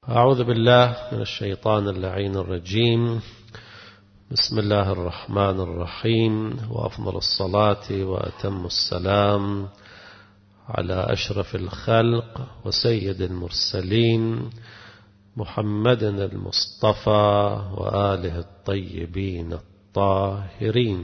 أعوذ بالله من الشيطان اللعين الرجيم. بسم الله الرحمن الرحيم، وأفضل الصلاة وأتم السلام على أشرف الخلق وسيد المرسلين محمد المصطفى وآله الطيبين الطاهرين.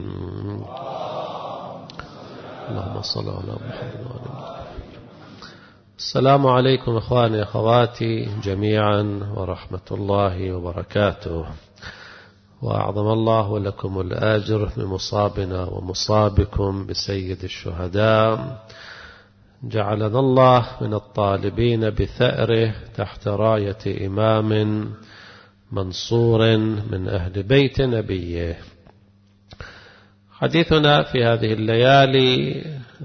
اللهم صل على محمد وآل محمد. السلام عليكم إخواني أخواتي جميعا ورحمة الله وبركاته، وأعظم الله لكم الأجر بمصابنا ومصابكم بسيد الشهداء. جعلنا الله من الطالبين بثأره تحت راية إمام منصور من أهل بيت نبيه. حديثنا في هذه الليالي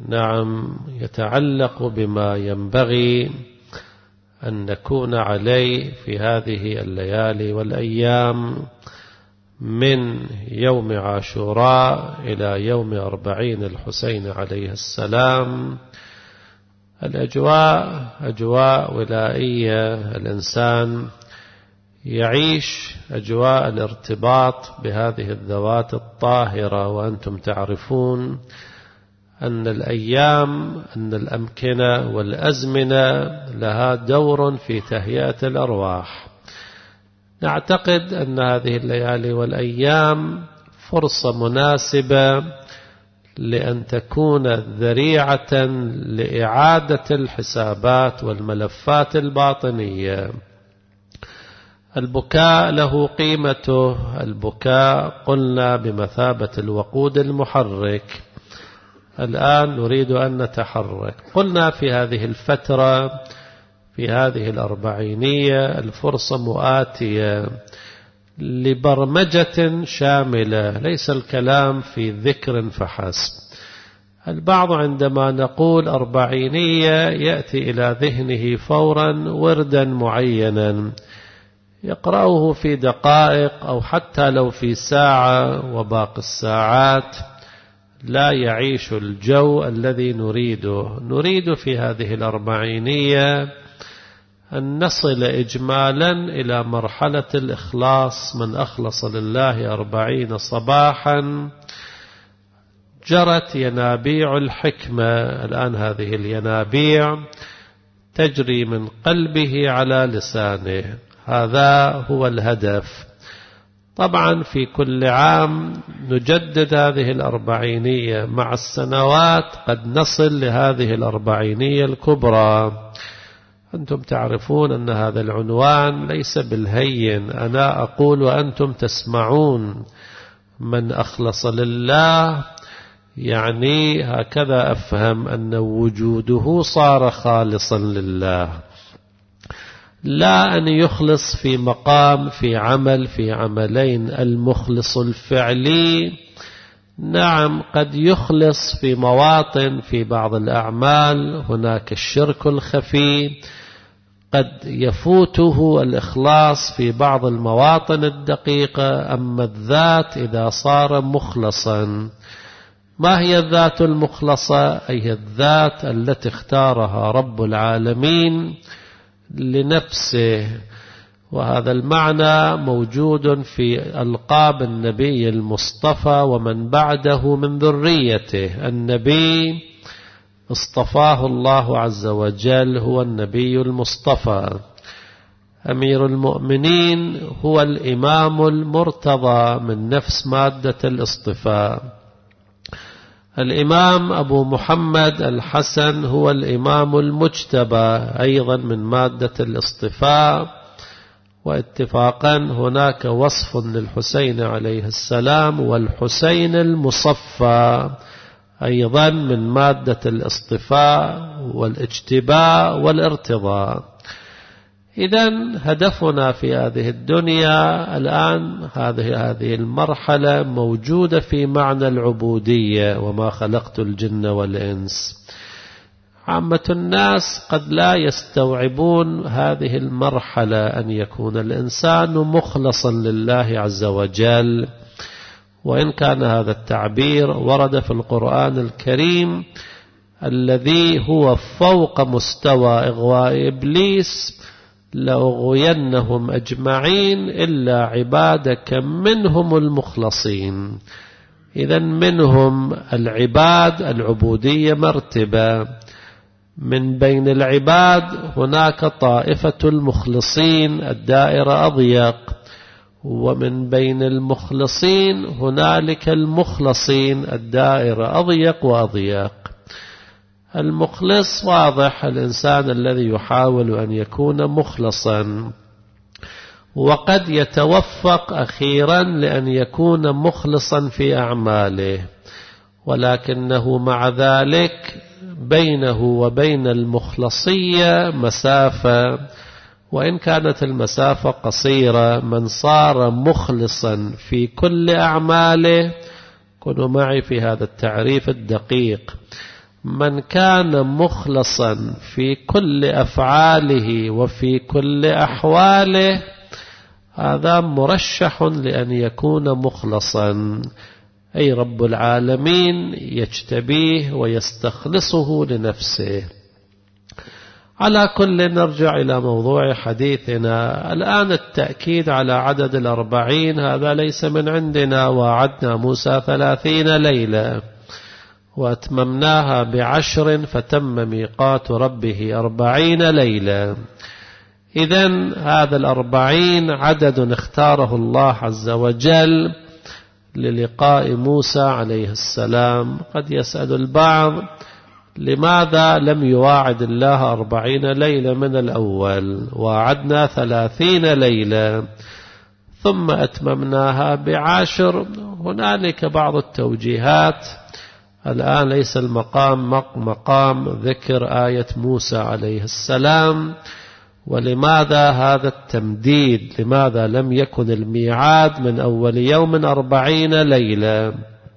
يتعلق بما ينبغي أن نكون عليه في هذه الليالي والأيام من يوم عاشوراء إلى يوم 40 الحسين عليه السلام. الأجواء أجواء ولائية، الإنسان يعيش أجواء الارتباط بهذه الذوات الطاهرة، وأنتم تعرفون أن الأيام أن الأمكنة والأزمنة لها دور في تهيئة الأرواح. نعتقد أن هذه الليالي والأيام فرصة مناسبة لأن تكون ذريعة لإعادة الحسابات والملفات الباطنية. البكاء له قيمته، البكاء قلنا بمثابة الوقود المحرك. الآن نريد أن نتحرك. قلنا في هذه الفترة في هذه الأربعينية الفرصة مؤاتية لبرمجة شاملة، ليس الكلام في ذكر فحسب. البعض عندما نقول أربعينية يأتي إلى ذهنه فورا وردا معينا يقرأه في دقائق أو حتى لو في ساعة، وباقي الساعات لا يعيش الجو الذي نريده. نريد في هذه الأربعينية أن نصل إجمالا إلى مرحلة الإخلاص. من أخلص لله 40 صباحا جرت ينابيع الحكمة. الآن هذه الينابيع تجري من قلبه على لسانه، هذا هو الهدف. طبعا في كل عام نجدد هذه الأربعينية، مع السنوات قد نصل لهذه الأربعينية الكبرى. أنتم تعرفون أن هذا العنوان ليس بالهين، أنا أقول وأنتم تسمعون. من أخلص لله يعني هكذا أفهم أن وجوده صار خالصا لله، لا أن يخلص في مقام في عمل في عملين. المخلص الفعلي نعم قد يخلص في مواطن في بعض الأعمال، هناك الشرك الخفي، قد يفوته الإخلاص في بعض المواطن الدقيقة. أما الذات إذا صار مخلصا، ما هي الذات المخلصة؟ أي الذات التي اختارها رب العالمين لنفسه. وهذا المعنى موجود في ألقاب النبي المصطفى ومن بعده من ذريته. النبي اصطفاه الله عز وجل، هو النبي المصطفى. أمير المؤمنين هو الإمام المرتضى من نفس مادة الاصطفاء. الإمام أبو محمد الحسن هو الإمام المجتبى أيضا من مادة الاصطفاء. واتفاقا هناك وصف للحسين عليه السلام، والحسين المصفى أيضا من مادة الاصطفاء والاجتباء والارتضاء. إذن هدفنا في هذه الدنيا الآن هذه المرحلة موجودة في معنى العبودية، وما خلقت الجن والإنس. عامة الناس قد لا يستوعبون هذه المرحلة، أن يكون الإنسان مخلصا لله عز وجل. وإن كان هذا التعبير ورد في القرآن الكريم الذي هو فوق مستوى إغواء إبليس، لأغوينهم أجمعين إلا عبادك منهم المخلصين. إذن منهم العباد، العبودية مرتبة، من بين العباد هناك طائفة المخلصين الدائرة أضيق، ومن بين المخلصين هنالك المخلصين الدائرة أضيق وأضيق. المخلص واضح، الإنسان الذي يحاول أن يكون مخلصا، وقد يتوفق أخيرا لأن يكون مخلصا في أعماله، ولكنه مع ذلك بينه وبين المخلصية مسافة، وإن كانت المسافة قصيرة. من صار مخلصا في كل أعماله، كونوا معي في هذا التعريف الدقيق، من كان مخلصا في كل أفعاله وفي كل أحواله، هذا مرشح لأن يكون مخلصا، أي رب العالمين يجتبيه ويستخلصه لنفسه. على كل نرجع إلى موضوع حديثنا الآن. التأكيد على عدد 40 هذا ليس من عندنا. وعدنا موسى 30 ليلة وأتممناها ب10 فتم ميقات ربه 40 ليلة. إذن هذا 40 عدد اختاره الله عز وجل للقاء موسى عليه السلام. قد يسأل البعض لماذا لم يواعد الله 40 ليلة من الأول؟ واعدنا 30 ليلة ثم أتممناها ب10. هنالك بعض التوجيهات، الآن ليس المقام مقام ذكر آية موسى عليه السلام. ولماذا هذا التمديد؟ لماذا لم يكن الميعاد من أول يوم 40 ليلة؟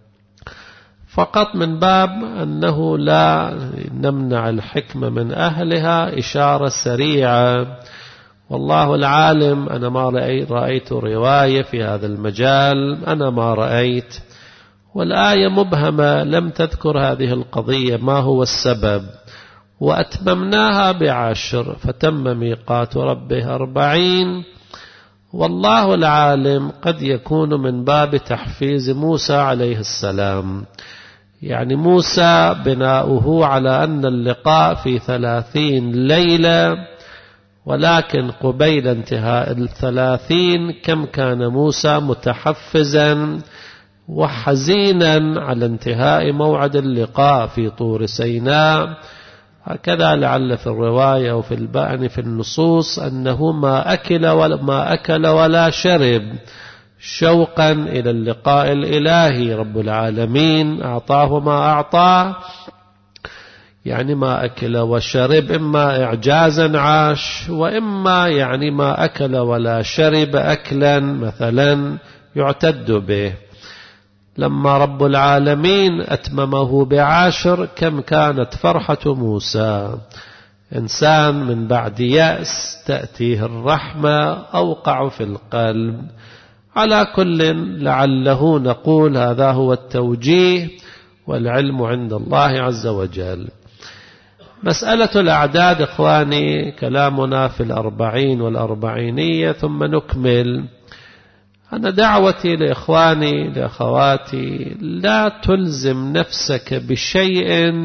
فقط من باب أنه لا نمنع الحكمة من أهلها، إشارة سريعة. والله العالم، أنا ما رأيت رواية في هذا المجال، أنا ما رأيت، والآية مبهمة لم تذكر هذه القضية ما هو السبب. وأتممناها ب10 فتم ميقات ربه 40. والله العالم، قد يكون من باب تحفيز موسى عليه السلام، يعني موسى بناؤه على أن اللقاء في 30 ليلة، ولكن قبيل انتهاء 30 كم كان موسى متحفزا وحزينا على انتهاء موعد اللقاء في طور سيناء. هكذا لعل في الرواية أو في البأن في النصوص أنه ما أكل ولا شرب شوقا إلى اللقاء الإلهي. رب العالمين أعطاه ما أعطاه، يعني ما أكل وشرب، إما إعجازا عاش، وإما يعني ما أكل ولا شرب أكلا مثلا يعتد به. لما رب العالمين أتممه ب10 كم كانت فرحة موسى. إنسان من بعد يأس تأتيه الرحمة، أوقع في القلب. على كل لعله نقول هذا هو التوجيه، والعلم عند الله عز وجل. مسألة الأعداد إخواني، كلامنا في 40 والأربعينية ثم نكمل. أنا دعوتي لإخواني لأخواتي، لا تلزم نفسك بشيء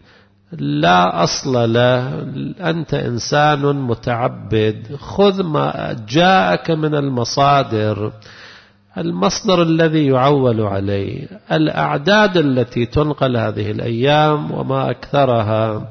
لا أصل له. أنت إنسان متعبد، خذ ما جاءك من المصادر، المصدر الذي يعول عليه. الأعداد التي تنقل هذه الأيام وما أكثرها،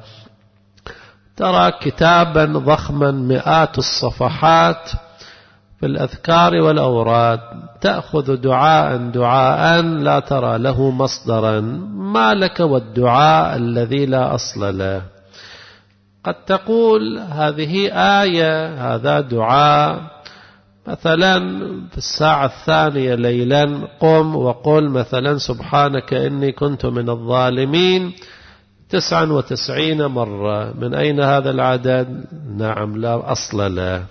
ترى كتابا ضخما مئات الصفحات في الأذكار والأوراد، تأخذ دعاء لا ترى له مصدرا. ما لك والدعاء الذي لا أصل له؟ قد تقول هذه آية، هذا دعاء، مثلا في الساعة 2 ليلا قم وقل مثلا سبحانك إني كنت من الظالمين 99 مرة. من أين هذا العدد؟ نعم، لا أصل له.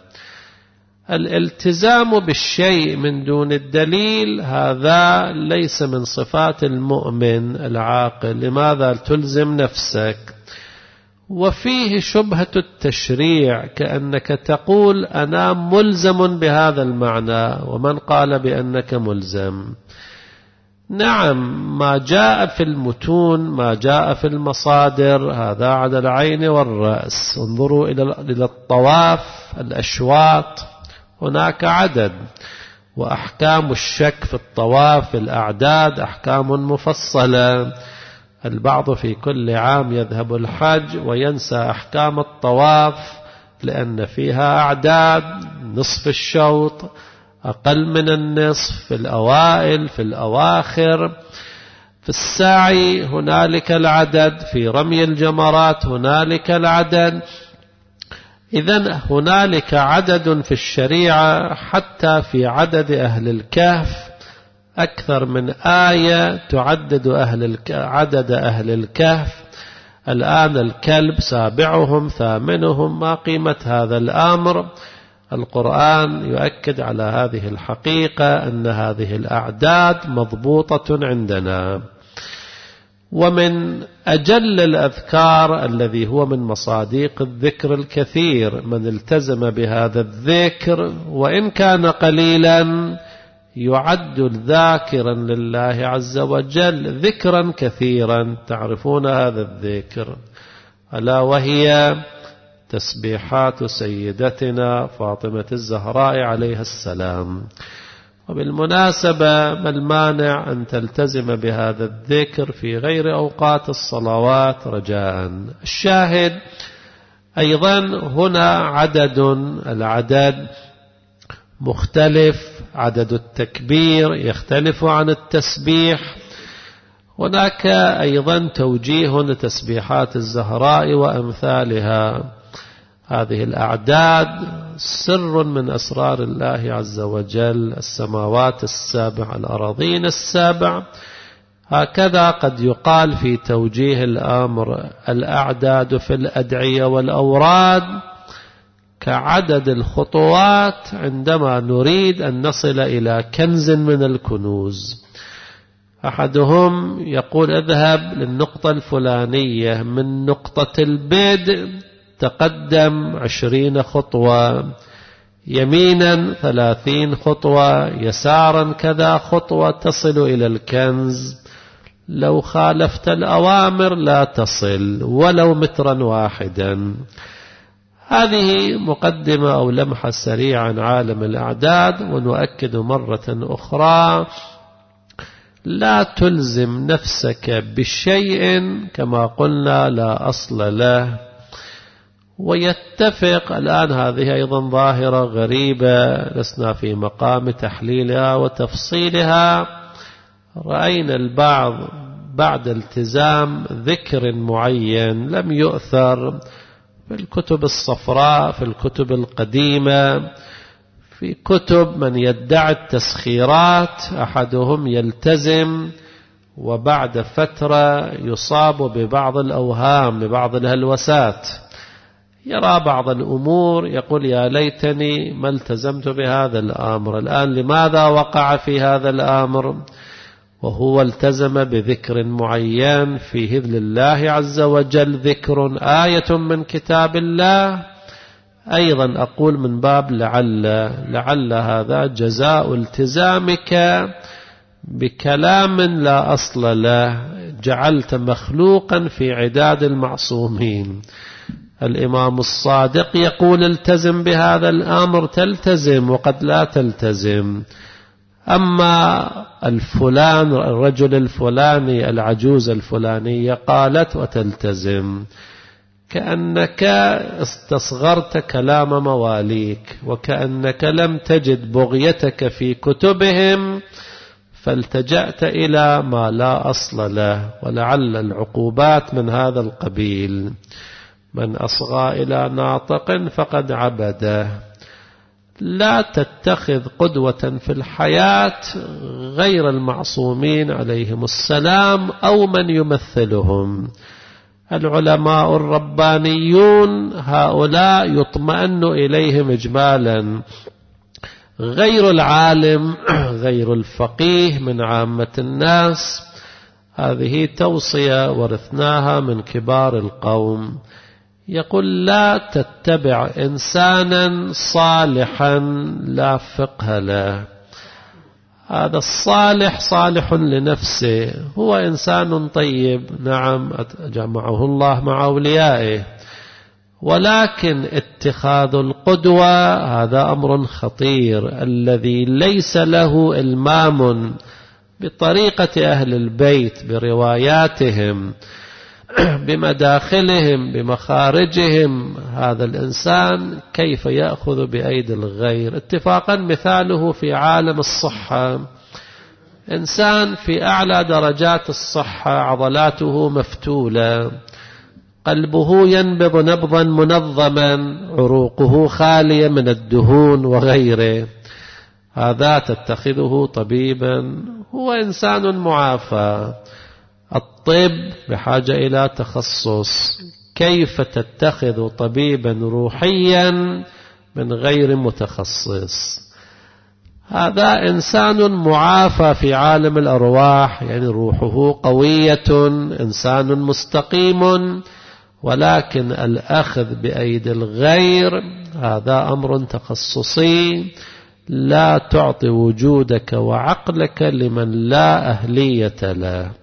الالتزام بالشيء من دون الدليل هذا ليس من صفات المؤمن العاقل. لماذا تلزم نفسك؟ وفيه شبهة التشريع، كأنك تقول أنا ملزم بهذا المعنى، ومن قال بأنك ملزم؟ نعم، ما جاء في المتون، ما جاء في المصادر، هذا على العين والرأس. انظروا إلى الطواف، الأشواط، هناك عدد، وأحكام الشك في الطواف، الأعداد أحكام مفصلة. البعض في كل عام يذهب الحج وينسى أحكام الطواف لأن فيها أعداد، نصف الشوط، أقل من النصف، في الأوائل، في الأواخر، في السعي هنالك العدد، في رمي الجمرات هنالك العدد. إذن هنالك عدد في الشريعة، حتى في عدد أهل الكهف أكثر من آية تعدد عدد أهل الكهف. الآن الكلب سابعهم ثامنهم، ما قيمة هذا الأمر؟ القرآن يؤكد على هذه الحقيقة، أن هذه الأعداد مضبوطة عندنا. ومن أجل الأذكار الذي هو من مصاديق الذكر الكثير، من التزم بهذا الذكر وإن كان قليلا يعد ذاكرا لله عز وجل ذكرا كثيرا. تعرفون هذا الذكر، ألا وهي تسبيحات سيدتنا فاطمة الزهراء عليها السلام. وبالمناسبة ما المانع أن تلتزم بهذا الذكر في غير أوقات الصلوات رجاء؟ الشاهد أيضا هنا العدد مختلف، عدد التكبير يختلف عن التسبيح. هناك أيضا توجيه لتسبيحات الزهراء وأمثالها. هذه الأعداد سر من أسرار الله عز وجل، السماوات السبع، الأراضين السبع. هكذا قد يقال في توجيه الأمر الأعداد في الأدعية والأوراد كعدد الخطوات عندما نريد أن نصل إلى كنز من الكنوز. أحدهم يقول اذهب للنقطة الفلانية، من نقطة البدء تقدم 20 خطوة، يمينا 30 خطوة، يسارا كذا خطوة، تصل إلى الكنز. لو خالفت الأوامر لا تصل ولو مترا واحدا. هذه مقدمة أو لمحة سريعة عن عالم الأعداد. ونؤكد مرة أخرى، لا تلزم نفسك بشيء كما قلنا لا أصل له. ويتفق الآن، هذه أيضا ظاهرة غريبة لسنا في مقام تحليلها وتفصيلها. رأينا البعض بعد التزام ذكر معين لم يؤثر في الكتب الصفراء، في الكتب القديمة، في كتب من يدعي التسخيرات، أحدهم يلتزم وبعد فترة يصاب ببعض الأوهام، ببعض الهلوسات، يرى بعض الأمور يقول يا ليتني ما التزمت بهذا الأمر. الآن لماذا وقع في هذا الأمر؟ وهو التزم بذكر معين فيه لله عز وجل ذكر، آية من كتاب الله. أيضا أقول من باب لعل هذا جزاء التزامك بكلام لا أصل له، جعلت مخلوقا في عداد المعصومين. الإمام الصادق يقول التزم بهذا الأمر، تلتزم وقد لا تلتزم. أما الرجل الفلاني، العجوز الفلانية قالت وتلتزم، كأنك استصغرت كلام مواليك، وكأنك لم تجد بغيتك في كتبهم فالتجأت إلى ما لا أصل له. ولعل العقوبات من هذا القبيل، من أصغى إلى ناطق فقد عبده. لا تتخذ قدوة في الحياة غير المعصومين عليهم السلام أو من يمثلهم. العلماء الربانيون هؤلاء يطمئن إليهم إجمالا، غير العالم، غير الفقيه من عامة الناس. هذه توصية ورثناها من كبار القوم. يقول لا تتبع إنسانا صالحا لا فقه له. هذا الصالح صالح لنفسه، هو إنسان طيب، نعم جمعه الله مع أوليائه، ولكن اتخاذ القدوة هذا أمر خطير. الذي ليس له إلمام بطريقة أهل البيت، برواياتهم، بمداخلهم، بمخارجهم، هذا الإنسان كيف يأخذ بأيدي الغير؟ اتفاقا مثاله في عالم الصحة، إنسان في أعلى درجات الصحة، عضلاته مفتولة، قلبه ينبض نبضا منظما، عروقه خالية من الدهون وغيره، هذا تتخذه طبيبا؟ هو إنسان معافى. الطب بحاجة إلى تخصص، كيف تتخذ طبيبا روحيا من غير متخصص؟ هذا إنسان معافى في عالم الأرواح، يعني روحه قوية، إنسان مستقيم، ولكن الأخذ بأيدي الغير هذا أمر تخصصي، لا تعطي وجودك وعقلك لمن لا أهلية له.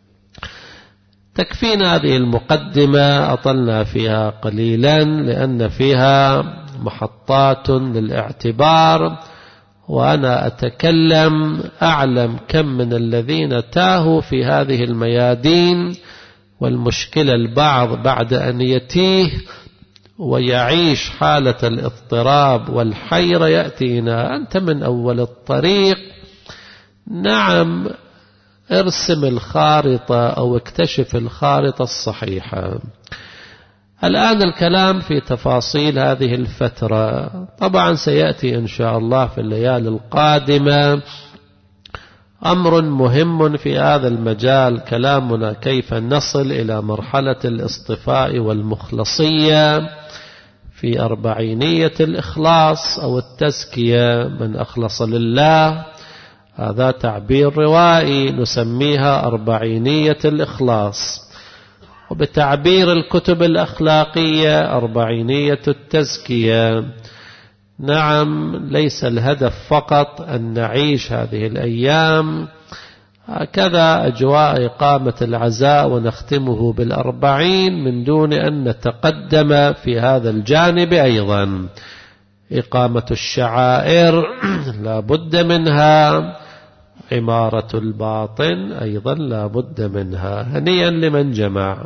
تكفينا هذه المقدمة، أطلنا فيها قليلا لأن فيها محطات للاعتبار، وأنا أتكلم أعلم كم من الذين تاهوا في هذه الميادين. والمشكلة البعض بعد أن يتيه ويعيش حالة الاضطراب والحيرة يأتينا: أنت من أول الطريق، نعم ارسم الخارطة أو اكتشف الخارطة الصحيحة. الآن الكلام في تفاصيل هذه الفترة، طبعا سيأتي إن شاء الله في الليالي القادمة أمر مهم في هذا المجال، كلامنا كيف نصل إلى مرحلة الاصطفاء والمخلصية في 40 الإخلاص أو التزكية، من أخلص لله، هذا تعبير روائي، نسميها 40 الإخلاص، وبتعبير الكتب الأخلاقية 40 التزكية. نعم، ليس الهدف فقط أن نعيش هذه الأيام هكذا أجواء إقامة العزاء ونختمه بال40 من دون أن نتقدم في هذا الجانب أيضا. إقامة الشعائر لا بد منها، عمارة الباطن أيضا لا بد منها. هنيئا لمن جمع.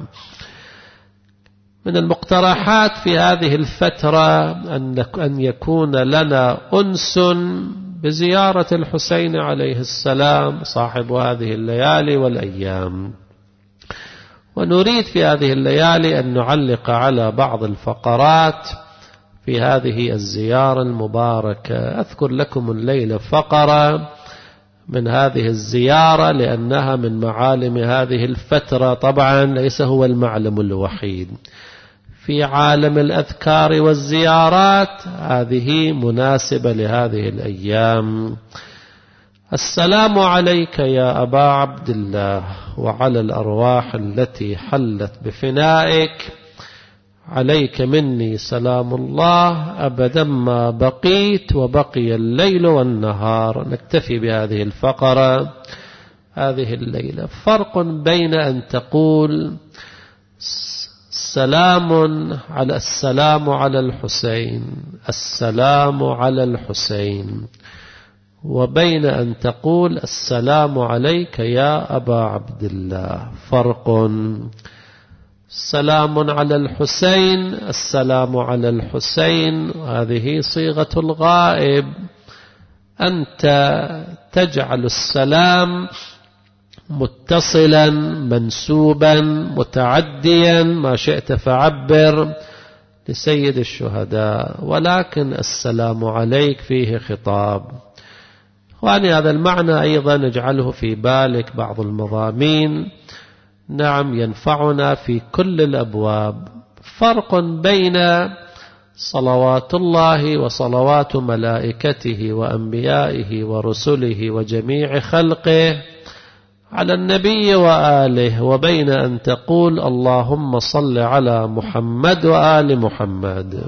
من المقترحات في هذه الفترة أن يكون لنا أنس بزيارة الحسين عليه السلام صاحب هذه الليالي والأيام، ونريد في هذه الليالي أن نعلق على بعض الفقرات في هذه الزيارة المباركة. أذكر لكم الليلة فقرة من هذه الزيارة لأنها من معالم هذه الفترة، طبعا ليس هو المعلم الوحيد في عالم الأذكار والزيارات، هذه مناسبة لهذه الأيام. السلام عليك يا أبا عبد الله وعلى الأرواح التي حلت بفنائك، عليك مني سلام الله أبدا ما بقيت وبقي الليل والنهار. نكتفي بهذه الفقرة هذه الليلة. فرق بين أن تقول السلام على الحسين، السلام على الحسين، وبين أن تقول السلام عليك يا أبا عبد الله. فرق. السلام على الحسين، السلام على الحسين، هذه صيغة الغائب، أنت تجعل السلام متصلا منسوبا متعديا ما شئت فعبر لسيد الشهداء، ولكن السلام عليك فيه خطاب. وأن هذا المعنى أيضا نجعله في بالك، بعض المضامين نعم ينفعنا في كل الأبواب. فرق بين صلوات الله وصلوات ملائكته وأنبيائه ورسله وجميع خلقه على النبي وآله، وبين أن تقول اللهم صل على محمد وآل محمد.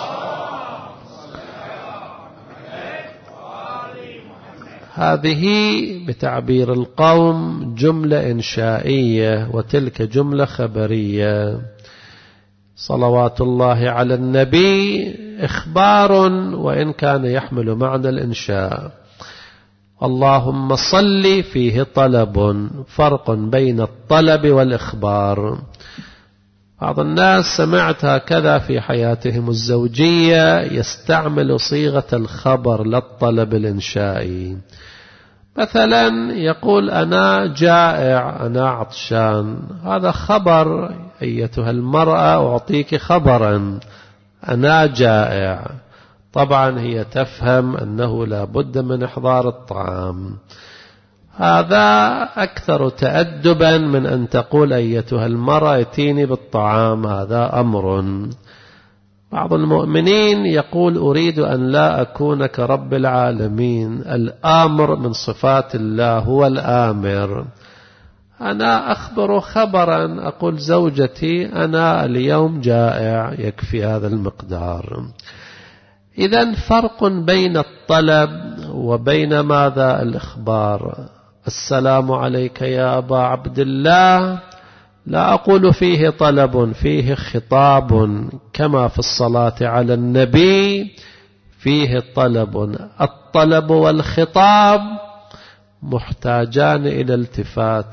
هذه بتعبير القوم جملة إنشائية، وتلك جملة خبرية. صلوات الله على النبي إخبار وإن كان يحمل معنى الإنشاء. اللهم صل فيه طلب، فرق بين الطلب والإخبار. بعض الناس سمعت هكذا في حياتهم الزوجية يستعمل صيغة الخبر للطلب الإنشائي. مثلا يقول أنا جائع، أنا عطشان، هذا خبر. أيتها المرأة أعطيك خبرا، أنا جائع. طبعا هي تفهم أنه لا بد من إحضار الطعام. هذا أكثر تأدبا من أن تقول أيتها المرأة ائتيني بالطعام، هذا أمر. بعض المؤمنين يقول أريد أن لا أكون كرب العالمين. الآمر من صفات الله هو الآمر. أنا أخبر خبرا، أقول زوجتي أنا اليوم جائع، يكفي هذا المقدار. إذن فرق بين الطلب وبين ماذا؟ الإخبار. السلام عليك يا أبا عبد الله، لا أقول فيه طلب، فيه خطاب، كما في الصلاة على النبي فيه طلب. الطلب والخطاب محتاجان إلى التفات.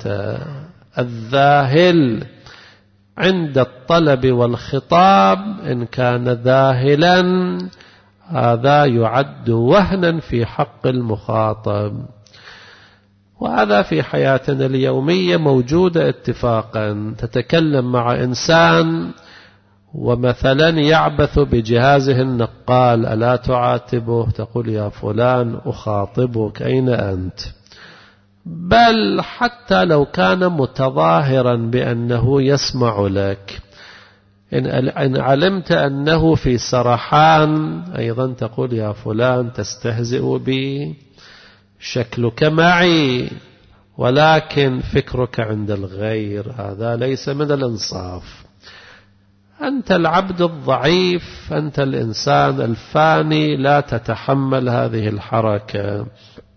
الذاهل عند الطلب والخطاب إن كان ذاهلا هذا يعد وهنا في حق المخاطب. وهذا في حياتنا اليومية موجودة اتفاقا. تتكلم مع إنسان ومثلا يعبث بجهازه النقال، ألا تعاتبه؟ تقول يا فلان أخاطبك، أين أنت؟ بل حتى لو كان متظاهرا بأنه يسمع لك، إن علمت أنه في سرحان أيضا تقول يا فلان تستهزئ بي، شكلك معي ولكن فكرك عند الغير، هذا ليس من الإنصاف. أنت العبد الضعيف، أنت الإنسان الفاني، لا تتحمل هذه الحركة.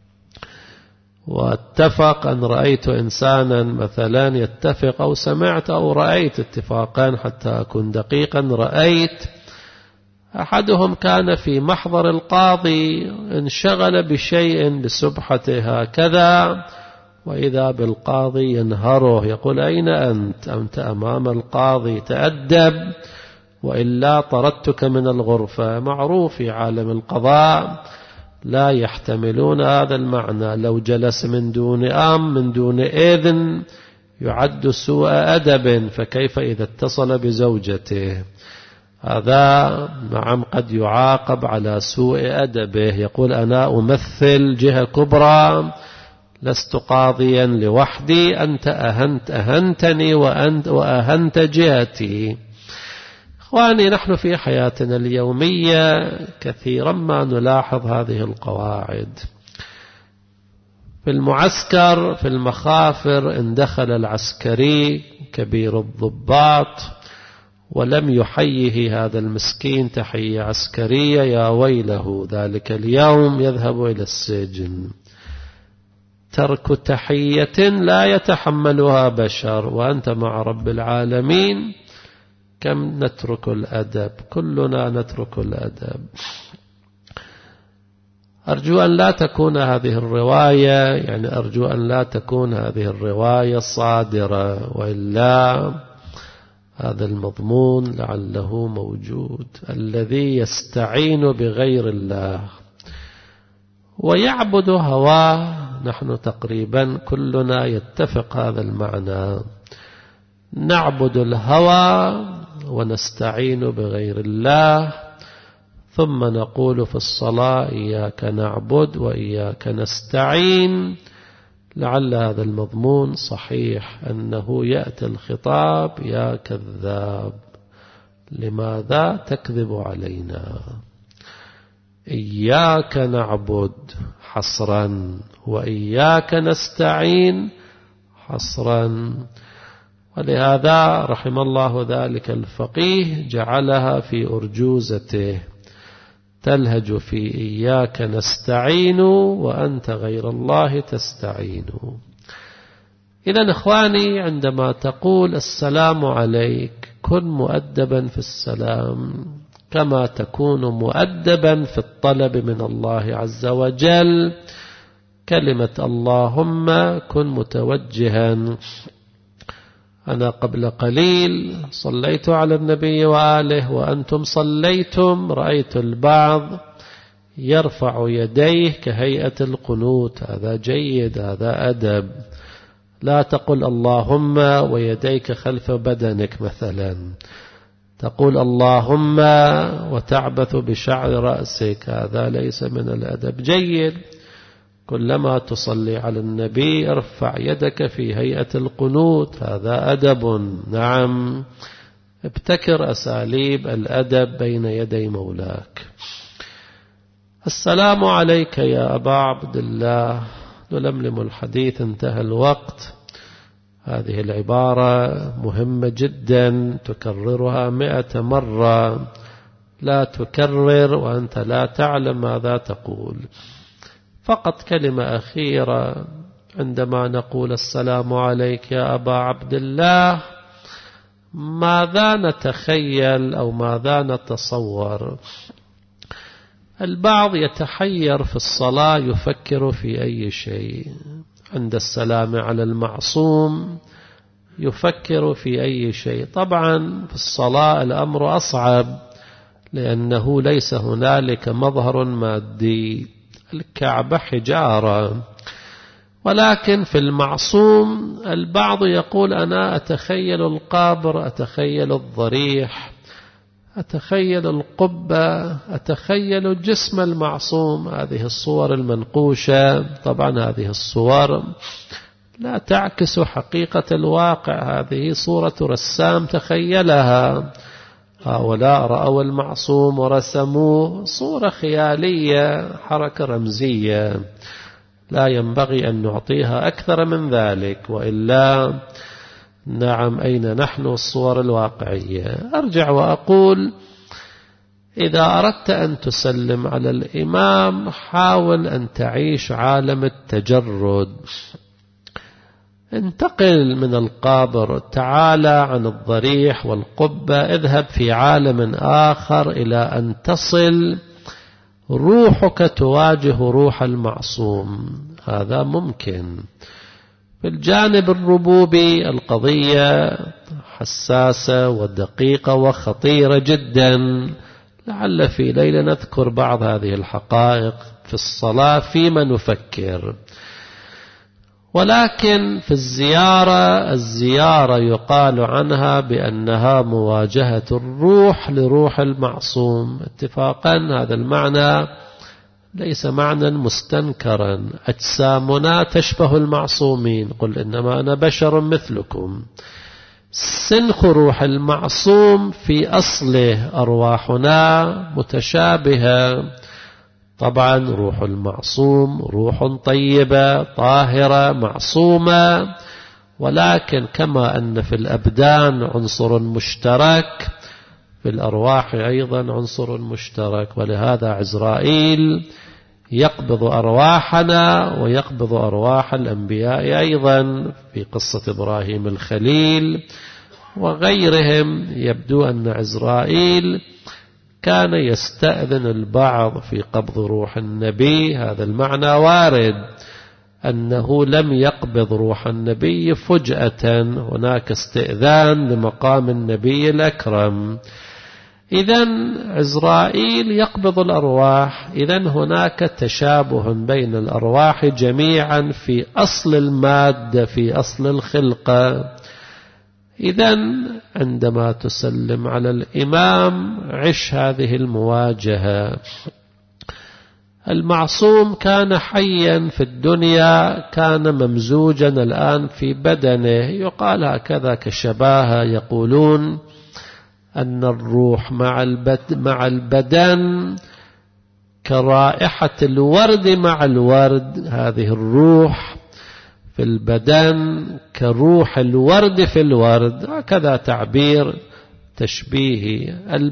واتفق أن رأيت إنسانا مثلا يتفق، أو سمعت أو رأيت اتفاقا حتى أكون دقيقا، رأيت أحدهم كان في محضر القاضي، انشغل بشيء بسبحته هكذا، وإذا بالقاضي ينهره، يقول أين أنت؟ أنت أمام القاضي، تأدب وإلا طردتك من الغرفة. معروف في عالم القضاء لا يحتملون هذا المعنى. لو جلس من دون إذن يعد سوء أدب، فكيف إذا اتصل بزوجته؟ هذا نعم قد يعاقب على سوء أدبه. يقول أنا أمثل جهة كبرى، لست قاضيا لوحدي، أنت أهنتني وأهنت جهتي. إخواني، نحن في حياتنا اليومية كثيرا ما نلاحظ هذه القواعد. في المعسكر، في المخافر، إن دخل العسكري كبير الضباط ولم يحييه هذا المسكين تحية عسكرية، يا ويله ذلك اليوم يذهب إلى السجن. ترك تحية لا يتحملها بشر، وأنت مع رب العالمين كم نترك الأدب؟ كلنا نترك الأدب. أرجو أن لا تكون هذه الرواية، يعني أرجو أن لا تكون هذه الرواية صادرة، وإلا هذا المضمون لعله موجود. الذي يستعين بغير الله ويعبد هواه، نحن تقريبا كلنا يتفق هذا المعنى، نعبد الهوى ونستعين بغير الله، ثم نقول في الصلاة إياك نعبد وإياك نستعين. لعل هذا المضمون صحيح، أنه يأتي الخطاب يا كذاب، لماذا تكذب علينا؟ إياك نعبد حصرا وإياك نستعين حصرا. ولهذا رحم الله ذلك الفقيه جعلها في أرجوزته، تلهج في إياك نستعين وأنت غير الله تستعين. إذن إخواني، عندما تقول السلام عليك كن مؤدبا في السلام كما تكون مؤدبا في الطلب من الله عز وجل. كلمة اللهم كن متوجها. أنا قبل قليل صليت على النبي وآله وأنتم صليتم، رأيت البعض يرفع يديه كهيئة القنوت، هذا جيد، هذا أدب. لا تقل اللهم ويديك خلف بدنك مثلا، تقول اللهم وتعبث بشعر رأسك، هذا ليس من الأدب. جيد، كلما تصلي على النبي ارفع يدك في هيئة القنوت، هذا أدب. نعم، ابتكر أساليب الأدب بين يدي مولاك. السلام عليك يا أبا عبد الله، نلملم الحديث، انتهى الوقت. هذه العبارة مهمة جدا، تكررها 100 مرة، لا تكرر وأنت لا تعلم ماذا تقول. فقط كلمة أخيرة، عندما نقول السلام عليك يا أبا عبد الله، ماذا نتخيل أو ماذا نتصور؟ البعض يتحير في الصلاة، يفكر في أي شيء. عند السلام على المعصوم يفكر في أي شيء. طبعا في الصلاة الأمر أصعب، لأنه ليس هنالك مظهر مادي، الكعبة حجارة. ولكن في المعصوم البعض يقول أنا أتخيل القبر، أتخيل الضريح، أتخيل القبة، أتخيل جسم المعصوم. هذه الصور المنقوشة، طبعا هذه الصور لا تعكس حقيقة الواقع، هذه صورة رسام تخيلها. هؤلاء رأوا المعصوم ورسموه، صورة خيالية، حركة رمزية، لا ينبغي أن نعطيها أكثر من ذلك، وإلا نعم أين نحن الصور الواقعية؟ أرجع وأقول إذا أردت أن تسلم على الإمام حاول أن تعيش عالم التجرد، انتقل من القبر، تعالى عن الضريح والقبة، اذهب في عالم آخر إلى أن تصل روحك تواجه روح المعصوم. هذا ممكن. في الجانب الربوبي القضية حساسة ودقيقة وخطيرة جدا، لعل في ليلة نذكر بعض هذه الحقائق في الصلاة فيما نفكر. ولكن في الزيارة يقال عنها بأنها مواجهة الروح لروح المعصوم اتفاقا. هذا المعنى ليس معنى مستنكرا. أجسامنا تشبه المعصومين، قل إنما أنا بشر مثلكم. سنخ روح المعصوم في أصله أرواحنا متشابهة. طبعا روح المعصوم روح طيبة طاهرة معصومة، ولكن كما أن في الأبدان عنصر مشترك، في الأرواح أيضا عنصر مشترك. ولهذا عزرائيل يقبض أرواحنا ويقبض أرواح الأنبياء أيضا، في قصة إبراهيم الخليل وغيرهم. يبدو أن عزرائيل كان يستأذن البعض في قبض روح النبي. هذا المعنى وارد، أنه لم يقبض روح النبي فجأة، هناك استئذان لمقام النبي الأكرم. إذن عزرائيل يقبض الأرواح، إذن هناك تشابه بين الأرواح جميعا في أصل المادة، في أصل الخلقة. إذن عندما تسلم على الإمام عش هذه المواجهة. المعصوم كان حيا في الدنيا، كان ممزوجا الآن في بدنه. يقال هكذا كشباهة، يقولون أن الروح مع البدن كرائحة الورد مع الورد. هذه الروح في البدن كروح الورد في الورد، هكذا تعبير تشبيهي.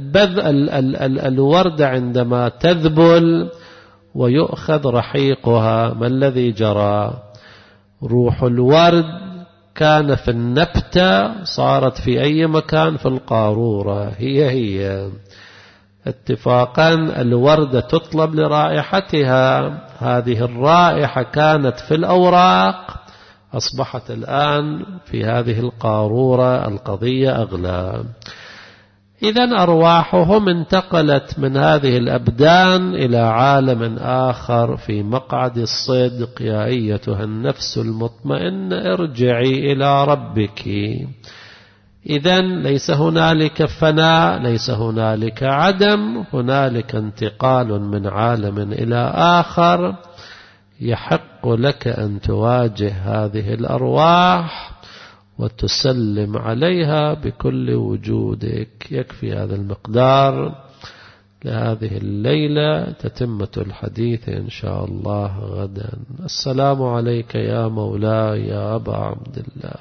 الورد عندما تذبل ويؤخذ رحيقها، ما الذي جرى؟ روح الورد كان في النبتة صارت في أي مكان في القارورة، هي اتفاقا الوردة تطلب لرائحتها، هذه الرائحة كانت في الأوراق، أصبحت الآن في هذه القارورة، القضية أغلى. إذن أرواحهم انتقلت من هذه الأبدان إلى عالم آخر في مقعد الصدق. يا أيتها النفس المطمئنة ارجعي إلى ربك. إذن ليس هنالك فناء، ليس هنالك عدم، هنالك انتقال من عالم إلى آخر. يحق لك أن تواجه هذه الأرواح وتسلم عليها بكل وجودك. يكفي هذا المقدار لهذه الليلة، تتمة الحديث إن شاء الله غدا. السلام عليك يا مولاي يا أبا عبد الله،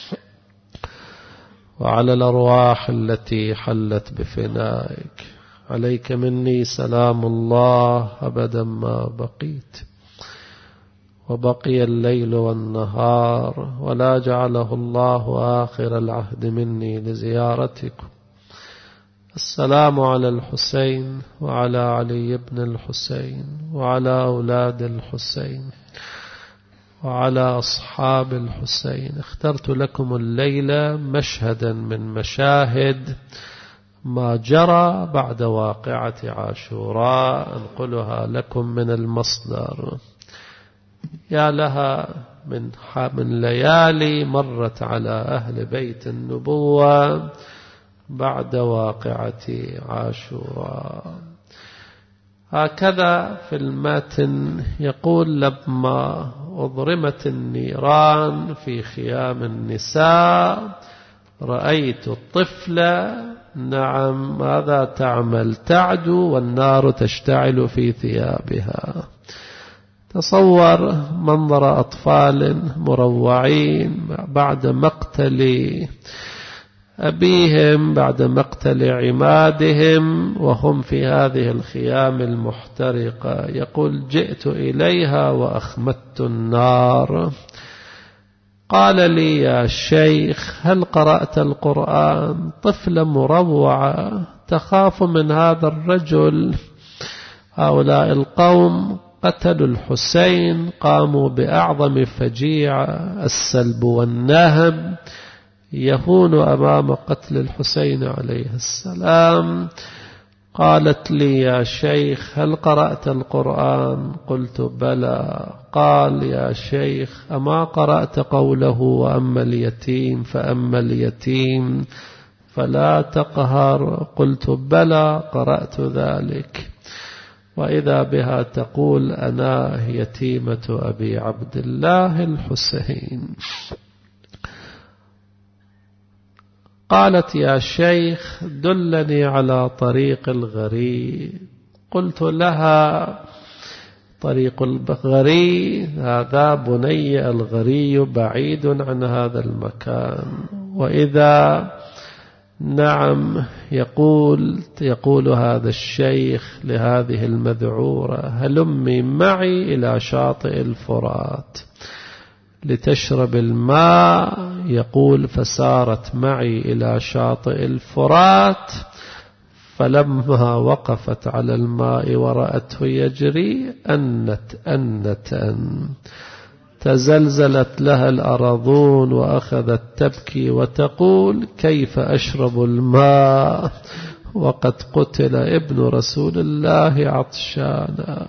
وعلى الأرواح التي حلت بفنائك. عليك مني سلام الله أبدا ما بقيت، وبقي الليل والنهار، ولا جعله الله آخر العهد مني لزيارتكم. السلام على الحسين وعلى علي بن الحسين وعلى أولاد الحسين وعلى أصحاب الحسين. اخترت لكم الليلة مشهدا من مشاهد ما جرى بعد واقعة عاشوراء، أنقلها لكم من المصدر. يا لها من ليالي مرت على أهل بيت النبوة بعد واقعة عاشوراء. هكذا في المتن يقول: لما أضرمت النيران في خيام النساء رأيت الطفلة، نعم ماذا تعمل؟ تعدو والنار تشتعل في ثيابها. تصور منظر أطفال مروعين بعد مقتل أبيهم، بعد مقتل عمادهم، وهم في هذه الخيام المحترقة. يقول: جئت إليها وأخمدت النار. قال لي: يا شيخ هل قرأت القرآن؟ طفلة مروعة تخاف من هذا الرجل. هؤلاء القوم قتلوا الحسين، قاموا بأعظم فجيعة، السلب والنهب، يهون أمام قتل الحسين عليه السلام. قالت لي: يا شيخ هل قرأت القرآن؟ قلت: بلى. قال: يا شيخ أما قرأت قوله: وأما اليتيم فأما اليتيم فلا تقهر؟ قلت: بلى قرأت ذلك. وإذا بها تقول: أنا يتيمة أبي عبد الله الحسين. قالت: يا شيخ دلني على طريق الغري. قلت لها: طريق الغري هذا بني الغري بعيد عن هذا المكان. وإذا نعم يقول هذا الشيخ لهذه المذعورة: هلمي معي إلى شاطئ الفرات لتشرب الماء. يقول: فسارت معي إلى شاطئ الفرات، فلما وقفت على الماء ورأته يجري أنت تزلزلت لها الأرضون وأخذت تبكي وتقول: كيف أشرب الماء وقد قتل ابن رسول الله عطشانا.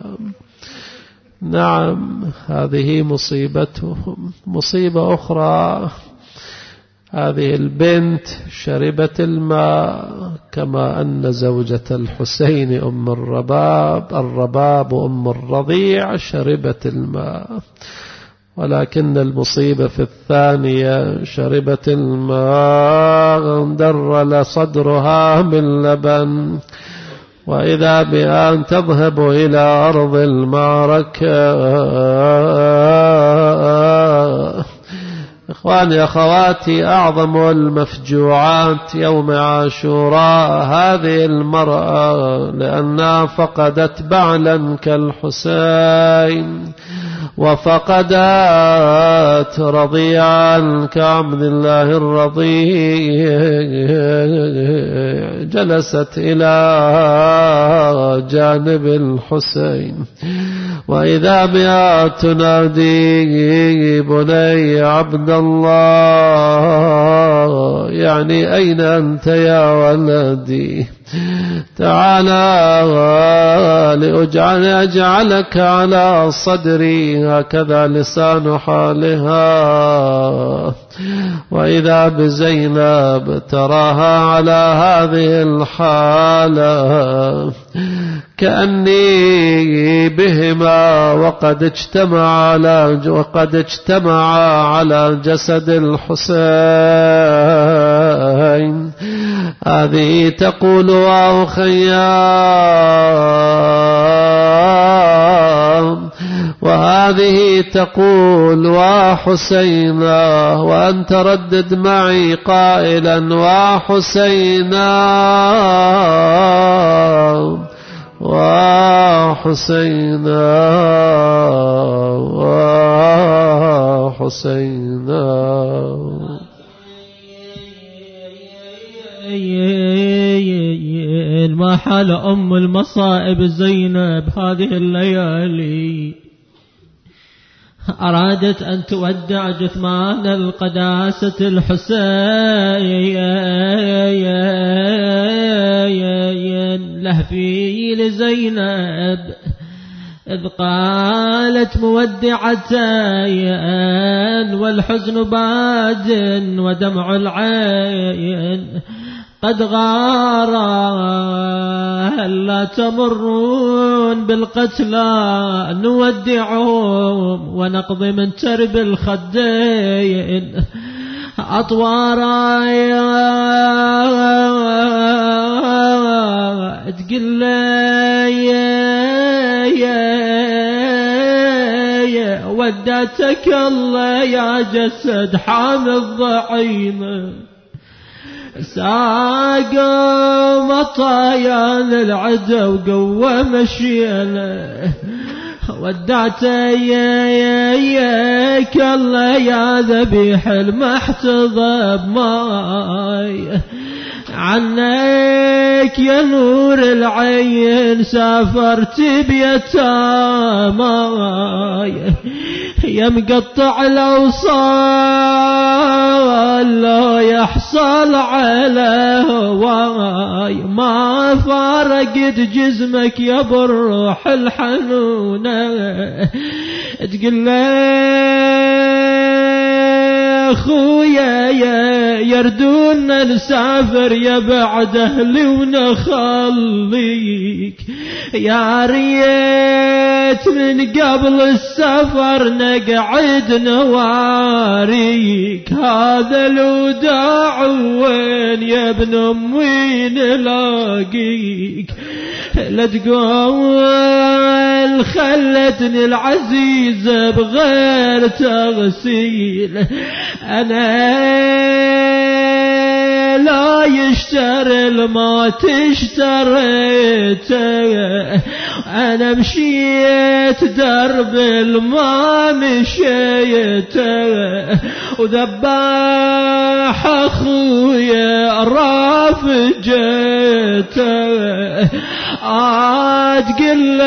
نعم هذه مصيبتهم. مصيبة أخرى: هذه البنت شربت الماء كما أن زوجة الحسين أم الرباب أم الرضيع شربت الماء، ولكن المصيبة في الثانية: شربت الماء درل صدرها من لبن، وإذا بأن تذهب إلى أرض المعركة إخواني أخواتي، أعظم المفجوعات يوم عاشوراء هذه المرأة، لأنها فقدت بعلا كالحسين، وفقدت رضيعا كعبد الله الرضيع، جلست إلى جانب الحسين، وإذا بها تنادي: بني عبد الله، يعني أين أنت يا ولدي؟ تعالى لأجعلك على صدري. هكذا لسان حالها. وإذا بزينب تراها على هذه الحالة كأني بهما وقد اجتمع على جسد الحسين. هذه تقول: وخيام، وهذه تقول: وحسينا، وأن تردد معي قائلا: وحسينا وحسينا وحسينا. ما حال أم المصائب زينب هذه الليالي؟ أرادت أن تودع جثمان القداسة الحسين لهفي لزينب، إذ قالت مودعة والحزن باد ودمع العين قد غار، هلا تمرون بالقتلى نودعهم ونقضي من ترب الخدين أطوارا. تقول وداتك الله يا جسد حامل ضعيمه، ساق مطايا للعدو وقوى مشيله، ودعتك الله يا ذبيح المحتضب ماي، عنك يا نور العين سافرت بيتاماي، يا مقطع الأوصال لا يحصل على هواي، ما فارقت جسمك يا بالروح الحنونة. تقول أخويا يردون نسافر يا بعد أهلي ونخليك، يا ريت من قبل السفر نقعد نواريك، هذا الوداع وين يا ابن أمي نلاقيك، لا تقول خلتني العزيزة بغير تغسيل، أنا لا يشتري الموت اشتريته، أنا مشيت درب الماء مشيته، وذباح أخويا رافجته، تقول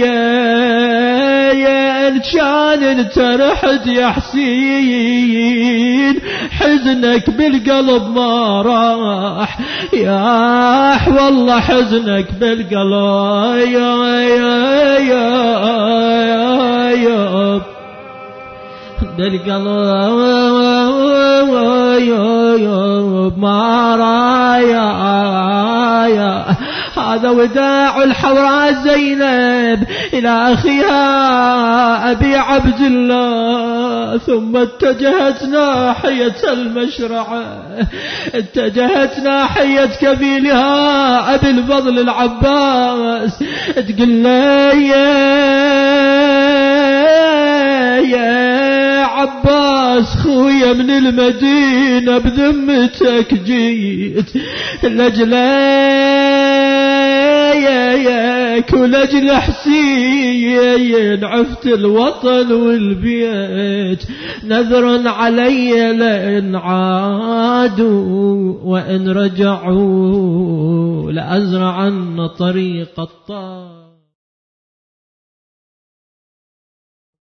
يا إن كان انت رحت يا حسين حزنك بالقلب ما راح، يا والله حزنك بالقلب بالقلب ما رايا. هذا وداع الحوراء زينب إلى أخيها أبي عبد الله، ثم اتجهت ناحية المشرعة، اتجهت ناحية كفيلها أبي الفضل العباس، تقول لي يا عباس خويا من المدينة بذمتك جيت لجليك ولجل حسين عفت الوطن والبيت نذر علي لئن عادوا وإن رجعوا لأزرعن طريق الطاعة.